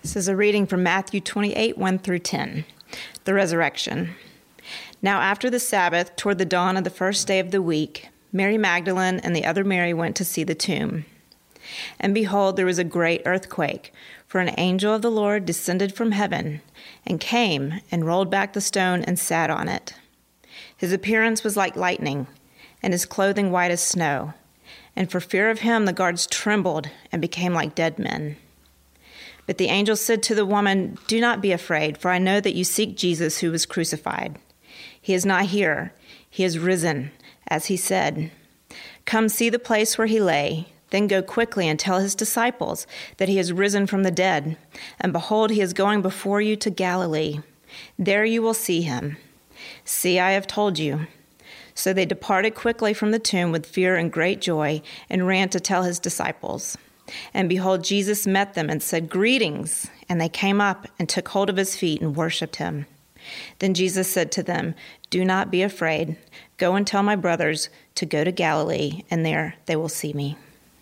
This is a reading from Matthew 28, 1 through 10, the resurrection. Now after the Sabbath, toward the dawn of the first day of the week, Mary Magdalene and the other Mary went to see the tomb. And behold, there was a great earthquake, for an angel of the Lord descended from heaven, and came and rolled back the stone and sat on it. His appearance was like lightning, and his clothing white as snow. And for fear of him the guards trembled and became like dead men. But the angel said to the woman, "Do not be afraid, for I know that you seek Jesus who was crucified. He is not here. He is risen, as he said. Come see the place where he lay. Then go quickly and tell his disciples that he is risen from the dead. And behold, he is going before you to Galilee. There you will see him. See, I have told you." So they departed quickly from the tomb with fear and great joy, and ran to tell his disciples. And behold, Jesus met them and said, "Greetings." And they came up and took hold of his feet and worshipped him. Then Jesus said to them, "Do not be afraid. Go and tell my brothers to go to Galilee, and there they will see me."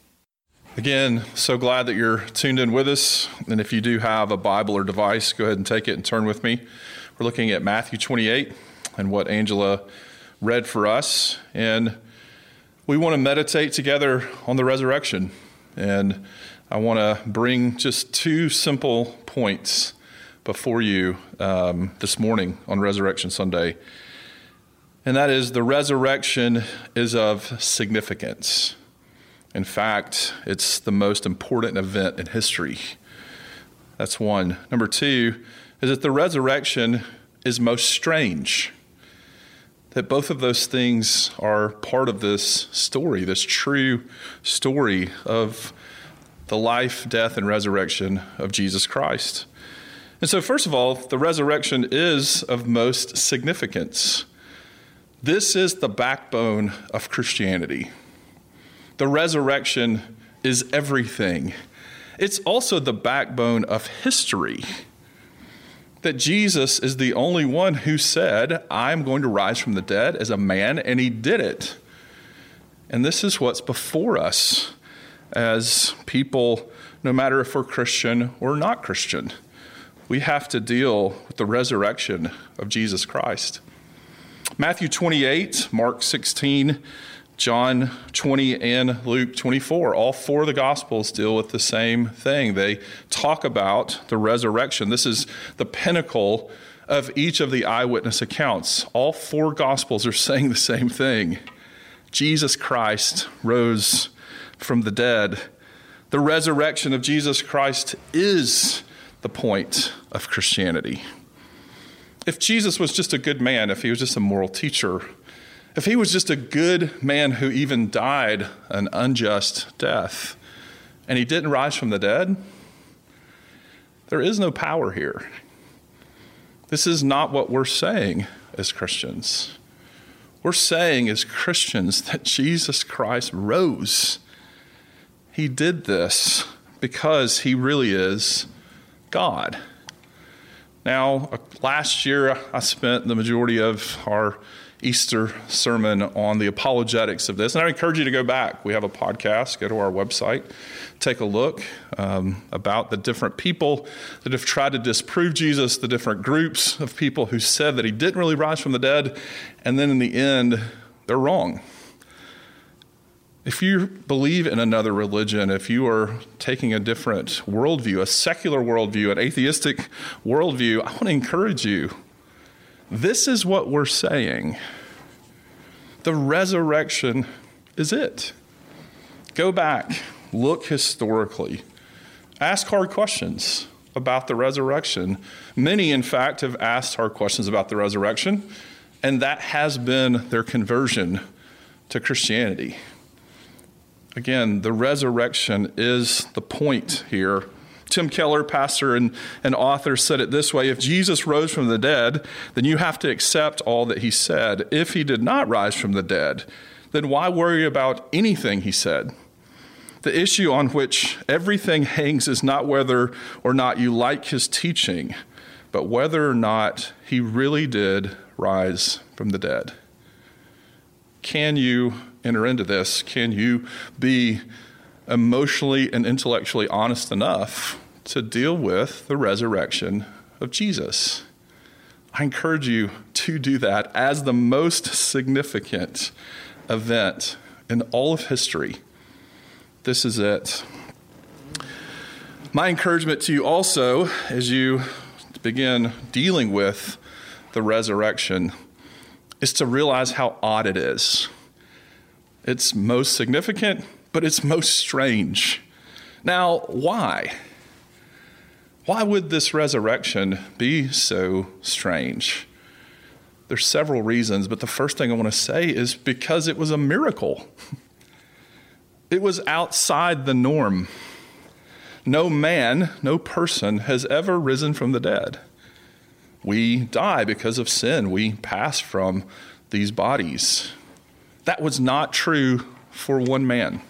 Again, so glad that you're tuned in with us. And if you do have a Bible or device, go ahead and take it and turn with me. We're looking at Matthew 28 and what Angela read for us. And we want to meditate together on the resurrection. And I want to bring just two simple points before you this morning on Resurrection Sunday. And that is, the resurrection is of significance. In fact, it's the most important event in history. That's one. Number two is that the resurrection is most strange. That both of those things are part of this story, this true story of the life, death, and resurrection of Jesus Christ. And so, first of all, the resurrection is of most significance. This is the backbone of Christianity. The resurrection is everything. It's also the backbone of history. That Jesus is the only one who said, "I'm going to rise from the dead" as a man, and he did it. And this is what's before us as people, no matter if we're Christian or not Christian. We have to deal with the resurrection of Jesus Christ. Matthew 28, Mark 16, John 20, and Luke 24. All four of the Gospels deal with the same thing. They talk about the resurrection. This is the pinnacle of each of the eyewitness accounts. All four Gospels are saying the same thing. Jesus Christ rose from the dead. The resurrection of Jesus Christ is the point of Christianity. If Jesus was just a good man, if he was just a moral teacher, if he was just a good man who even died an unjust death, and he didn't rise from the dead, there is no power here. This is not what we're saying as Christians. We're saying as Christians that Jesus Christ rose. He did this because he really is God. Now, last year I spent the majority of our Easter sermon on the apologetics of this. And I encourage you to go back. We have a podcast. Go to our website. Take a look about the different people that have tried to disprove Jesus, the different groups of people who said that he didn't really rise from the dead. And then in the end, they're wrong. If you believe in another religion, if you are taking a different worldview, a secular worldview, an atheistic worldview, I want to encourage you. This is what we're saying. The resurrection is it. Go back, look historically, ask hard questions about the resurrection. Many, in fact, have asked hard questions about the resurrection, and that has been their conversion to Christianity. Again, the resurrection is the point here. Tim Keller, pastor and author, said it this way: if Jesus rose from the dead, then you have to accept all that he said. If he did not rise from the dead, then why worry about anything he said? The issue on which everything hangs is not whether or not you like his teaching, but whether or not he really did rise from the dead. Can you enter into this? Can you be emotionally and intellectually honest enough to deal with the resurrection of Jesus. I encourage you to do that as the most significant event in all of history. This is it. My encouragement to you also, as you begin dealing with the resurrection, is to realize how odd it is. It's most significant, but it's most strange. Now, why? Why would this resurrection be so strange? There's several reasons, but the first thing I want to say is because it was a miracle. It was outside the norm. No man, no person has ever risen from the dead. We die because of sin. We pass from these bodies. That was not true for one man,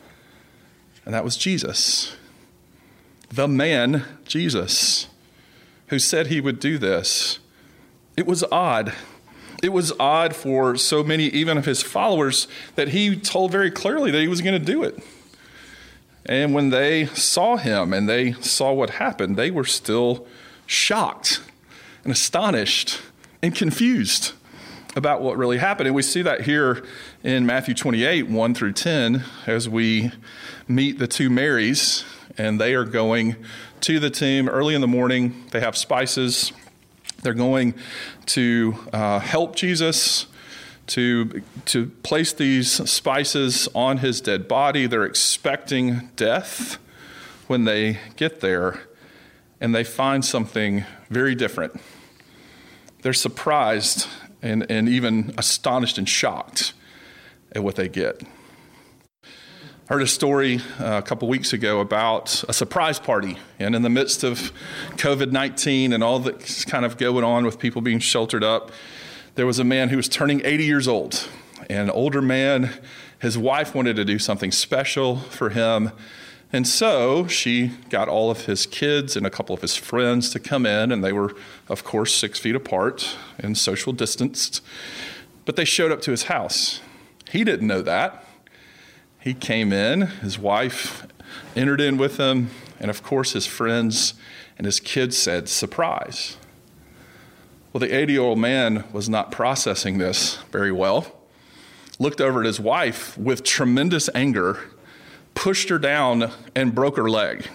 and that was Jesus. The man, Jesus, who said he would do this. It was odd. It was odd for so many, even of his followers, that he told very clearly that he was going to do it. And when they saw him and they saw what happened, they were still shocked and astonished and confused about what really happened. And we see that here in Matthew 28, 1 through 10, as we meet the two Marys. And they are going to the tomb early in the morning. They have spices. They're going to help Jesus to place these spices on his dead body. They're expecting death when they get there, and they find something very different. They're surprised and even astonished and shocked at what they get. I heard a story a couple weeks ago about a surprise party, and in the midst of COVID-19 and all that's kind of going on with people being sheltered up, there was a man who was turning 80 years old, an older man. His wife wanted to do something special for him, and so she got all of his kids and a couple of his friends to come in, and they were, of course, 6 feet apart and social distanced, but they showed up to his house. He didn't know that. He came in, his wife entered in with him, and of course his friends and his kids said, "Surprise." Well, the 80-year-old man was not processing this very well, looked over at his wife with tremendous anger, pushed her down, and broke her leg.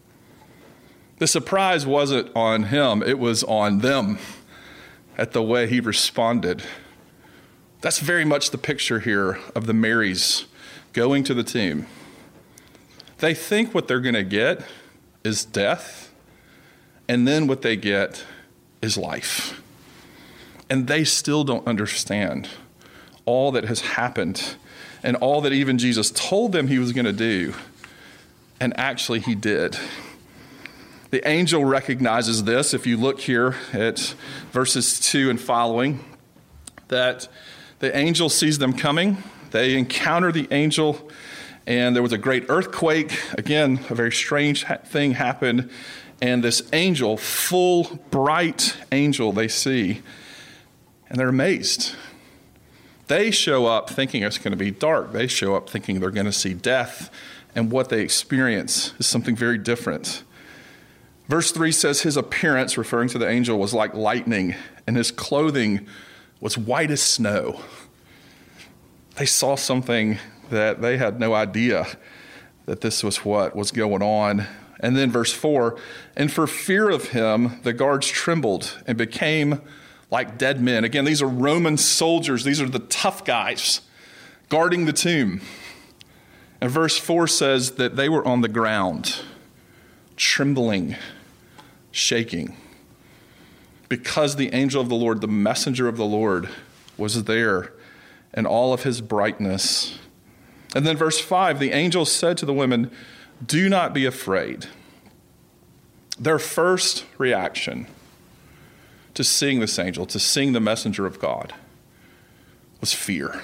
The surprise wasn't on him, it was on them at the way he responded. That's very much the picture here of the Marys going to the tomb. They think what they're going to get is death, and then what they get is life. And they still don't understand all that has happened and all that even Jesus told them he was going to do, and actually he did. The angel recognizes this. If you look here at verses 2 and following, that the angel sees them coming. They encounter the angel, and there was a great earthquake. Again, a very strange thing happened. And this angel, full, bright angel, they see, and they're amazed. They show up thinking it's going to be dark. They show up thinking they're going to see death, and what they experience is something very different. Verse 3 says, his appearance, referring to the angel, was like lightning, and his clothing was white as snow. They saw something that they had no idea that this was what was going on. And then verse 4, and for fear of him, the guards trembled and became like dead men. Again, these are Roman soldiers. These are the tough guys guarding the tomb. And verse 4 says that they were on the ground, trembling, shaking, because the angel of the Lord, the messenger of the Lord, was there in all of his brightness. And then verse 5, the angel said to the women, do not be afraid. Their first reaction to seeing this angel, to seeing the messenger of God, was fear.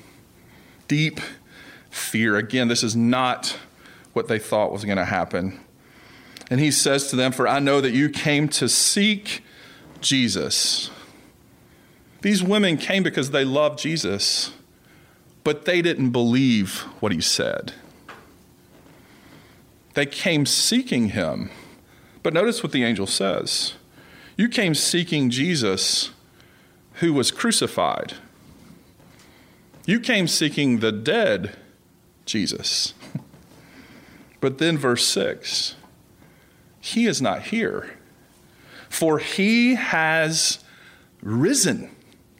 Deep fear. Again, this is not what they thought was going to happen. And he says to them, for I know that you came to seek Jesus. These women came because they loved Jesus, but they didn't believe what he said. They came seeking him But notice what the angel says. You came seeking Jesus who was crucified. You came seeking the dead Jesus. But then verse 6, he is not here, for he has risen.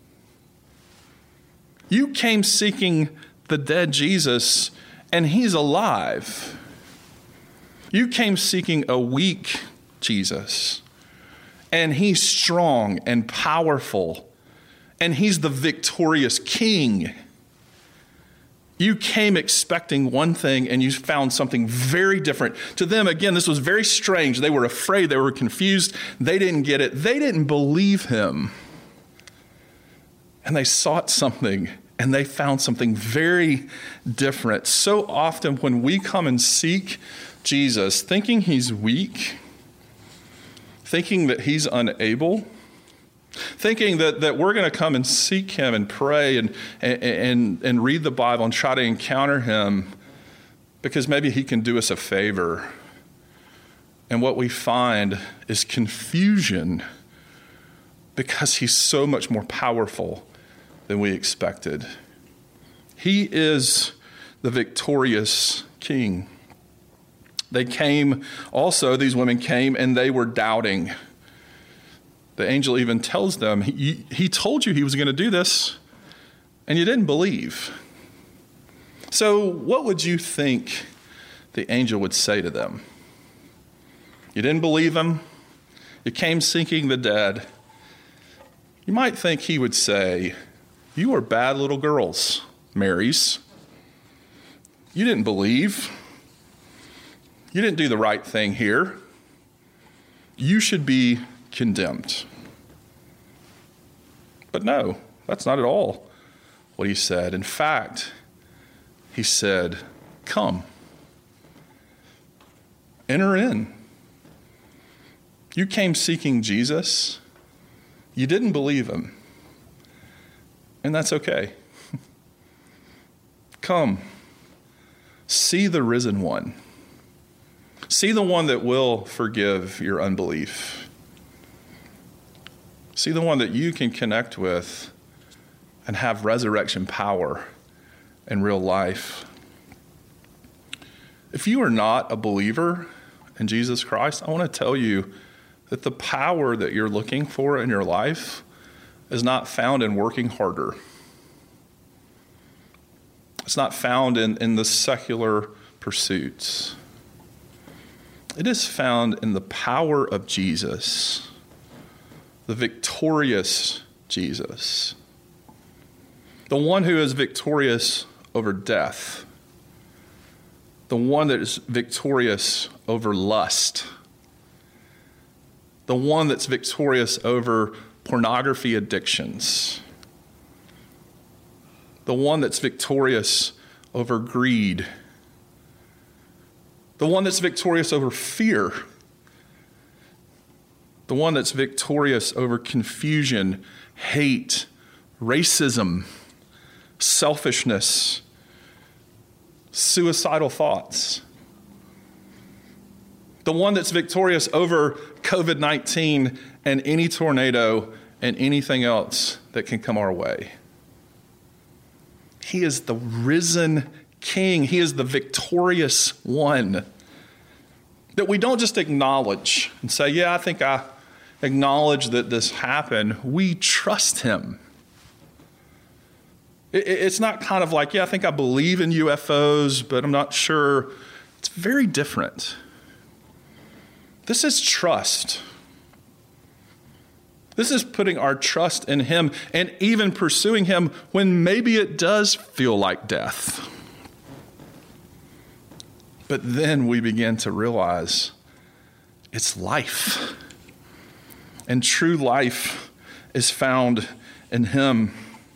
You came seeking the dead Jesus, and he's alive. You came seeking a weak Jesus, and he's strong and powerful, and he's the victorious king. You came expecting one thing, and you found something very different. To them, again, this was very strange. They were afraid. They were confused. They didn't get it. They didn't believe him. And they sought something, and they found something very different. So often when we come and seek Jesus, thinking he's weak, thinking that he's unable, thinking that we're going to come and seek him and pray and read the Bible and try to encounter him because maybe he can do us a favor. And what we find is confusion because he's so much more powerful than we expected. He is the victorious king. They came also, these women came, and they were doubting. The angel even tells them, he told you he was going to do this, and you didn't believe. So what would you think the angel would say to them? You didn't believe him. You came seeking the dead. You might think he would say, you are bad little girls, Marys. You didn't believe. You didn't do the right thing here. You should be condemned. But no, that's not at all what he said. In fact, he said, come, enter in. You came seeking Jesus. You didn't believe him. And that's okay. Come, see the risen one. See the one that will forgive your unbelief. See the one that you can connect with and have resurrection power in real life. If you are not a believer in Jesus Christ, I want to tell you that the power that you're looking for in your life is not found in working harder. It's not found in the secular pursuits. It is found in the power of Jesus, the victorious Jesus, the one who is victorious over death, the one that is victorious over lust, the one that's victorious over pornography addictions, the one that's victorious over greed, the one that's victorious over fear, the one that's victorious over confusion, hate, racism, selfishness, suicidal thoughts, the one that's victorious over COVID-19 and any tornado and anything else that can come our way. He is the risen King. He is the victorious one that we don't just acknowledge and say, yeah, I think I acknowledge that this happened. We trust him. It's not kind of like, yeah, I think I believe in UFOs, but I'm not sure. It's very different. This is trust. This is putting our trust in him and even pursuing him when maybe it does feel like death. But then we begin to realize it's life. And true life is found in him.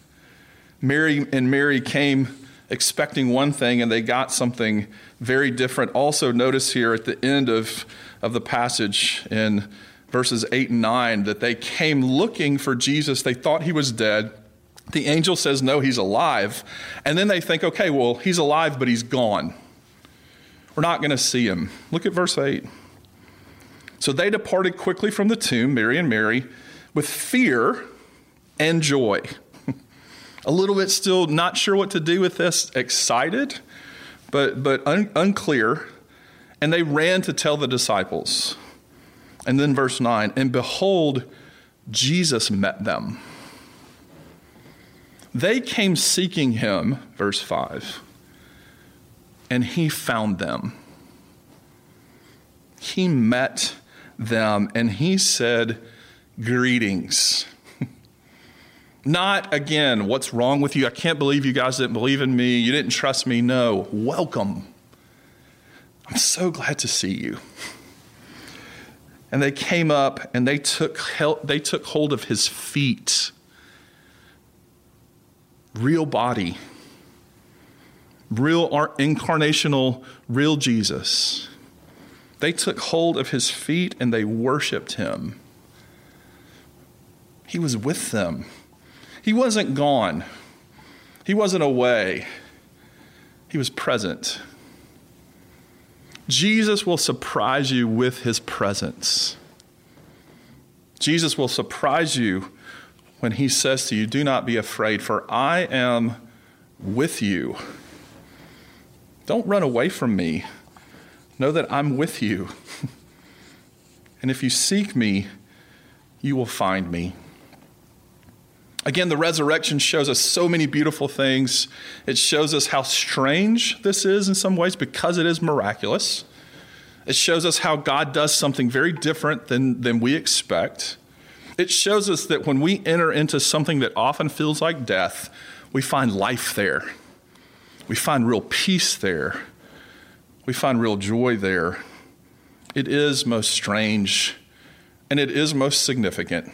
Mary came expecting one thing, and they got something very different. Also, notice here at the end of the passage in verses 8 and 9 that they came looking for Jesus. They thought he was dead. The angel says, no, he's alive. And then they think, okay, well, he's alive, but he's gone. We're not going to see him. Look at verse 8. So they departed quickly from the tomb, Mary and Mary, with fear and joy. A little bit still not sure what to do with this, excited, but unclear. And they ran to tell the disciples. And then verse 9, and behold, Jesus met them. They came seeking him, verse 5, and he found them. He met them and he said, greetings. Not, again, what's wrong with you? I can't believe you guys didn't believe in me. You didn't trust me. No, welcome. I'm so glad to see you. And they came up and they took hold of his feet. Real body. Real incarnational, real Jesus. They took hold of his feet and they worshiped him. He was with them. He wasn't gone. He wasn't away. He was present. Jesus will surprise you with his presence. Jesus will surprise you when he says to you, do not be afraid, for I am with you. Don't run away from me. Know that I'm with you. And if you seek me, you will find me. Again, the resurrection shows us so many beautiful things. It shows us how strange this is in some ways because it is miraculous. It shows us how God does something very different than we expect. It shows us that when we enter into something that often feels like death, we find life there. We find real peace there. We find real joy there. It is most strange, and it is most significant.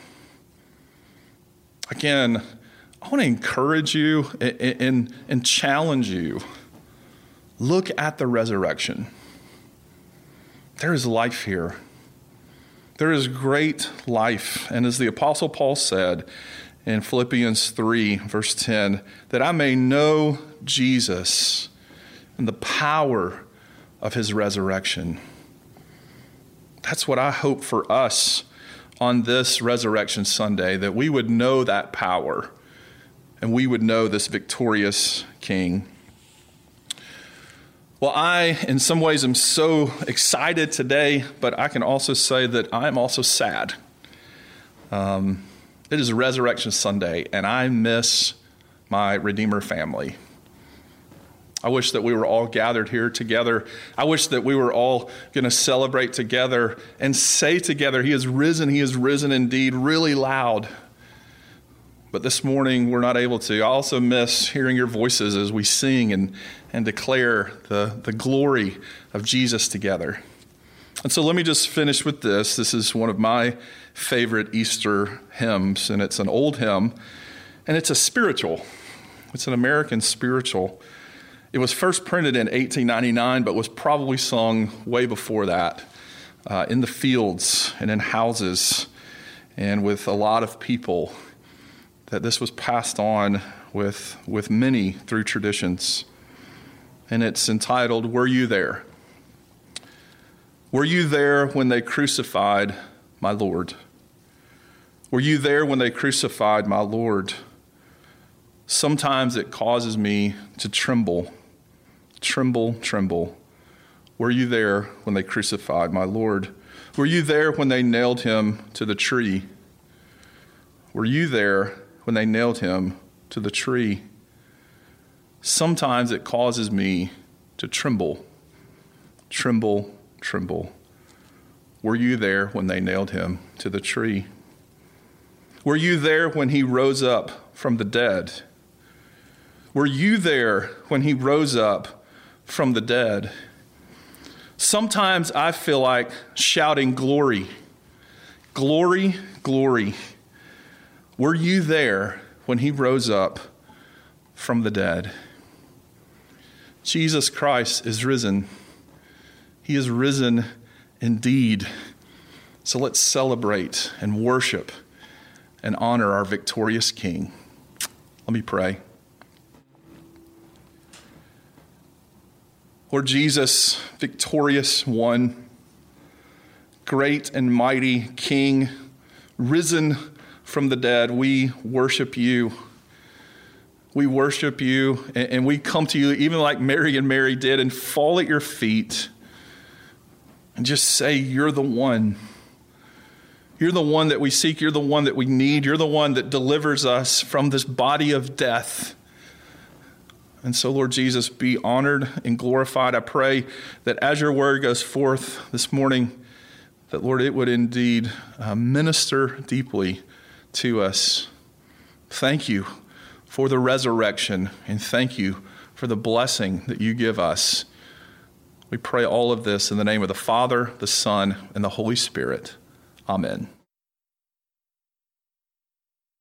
Again, I want to encourage you and challenge you. Look at the resurrection. There is life here. There is great life. And as the Apostle Paul said in Philippians 3, verse 10, that I may know Jesus and the power of his resurrection. That's what I hope for us on this Resurrection Sunday, that we would know that power and we would know this victorious King. Well, I, in some ways, am so excited today, but I can also say that I'm also sad. It is a Resurrection Sunday, and I miss my Redeemer family. I wish that we were all gathered here together. I wish that we were all going to celebrate together and say together, he is risen indeed, really loud. But this morning, we're not able to. I also miss hearing your voices as we sing and declare the glory of Jesus together. And so let me just finish with this. This is one of my favorite Easter hymns, and it's an old hymn, and it's a spiritual. It's an American spiritual. It was first printed in 1899, but was probably sung way before that, in the fields and in houses and with a lot of people, that this was passed on with many through traditions. And it's entitled, Were You There? Were you there when they crucified my Lord? Were you there when they crucified my Lord? Sometimes it causes me to tremble. Tremble, tremble. Were you there when they crucified my Lord? Were you there when they nailed him to the tree? Were you there when they nailed him to the tree? Sometimes it causes me to tremble. Tremble, tremble. Were you there when they nailed him to the tree? Were you there when he rose up from the dead? Were you there when he rose up from the dead? Sometimes I feel like shouting glory, glory, glory. Were you there when he rose up from the dead? Jesus Christ is risen. He is risen indeed. So let's celebrate and worship and honor our victorious King. Let me pray. Lord Jesus, victorious one, great and mighty King, risen from the dead, we worship you. We worship you, and we come to you even like Mary and Mary did and fall at your feet and just say, you're the one. You're the one that we seek. You're the one that we need. You're the one that delivers us from this body of death. And so, Lord Jesus, be honored and glorified. I pray that as your word goes forth this morning, that, Lord, it would indeed minister deeply to us. Thank you for the resurrection, and thank you for the blessing that you give us. We pray all of this in the name of the Father, the Son, and the Holy Spirit. Amen.